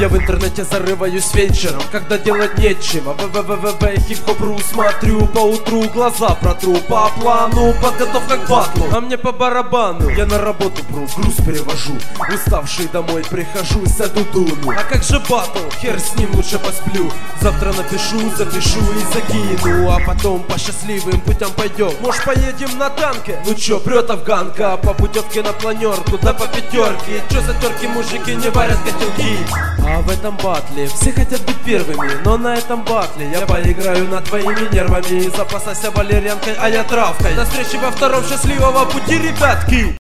Я в интернете зарываюсь вечером, когда делать нечего. Хип-хоп.ру смотрю по утру, глаза протру по плану, подготовка к батлу. А мне по барабану, я на работу пру, груз перевожу. Уставший домой прихожу, сяду дуну. А как же батл? Хер с ним, лучше посплю. Завтра напишу, запишу и закину. А потом по счастливым путям пойдем. Может поедем на танке? Ну чё, прет афганка по путевке на планерку, да по пятерке. Чё за терки мужики не варят котелки? А в этом батле все хотят быть первыми, но на этом батле я поиграю над твоими нервами. Запасайся валерьянкой, а я травкой. До встречи во втором счастливого пути, ребятки!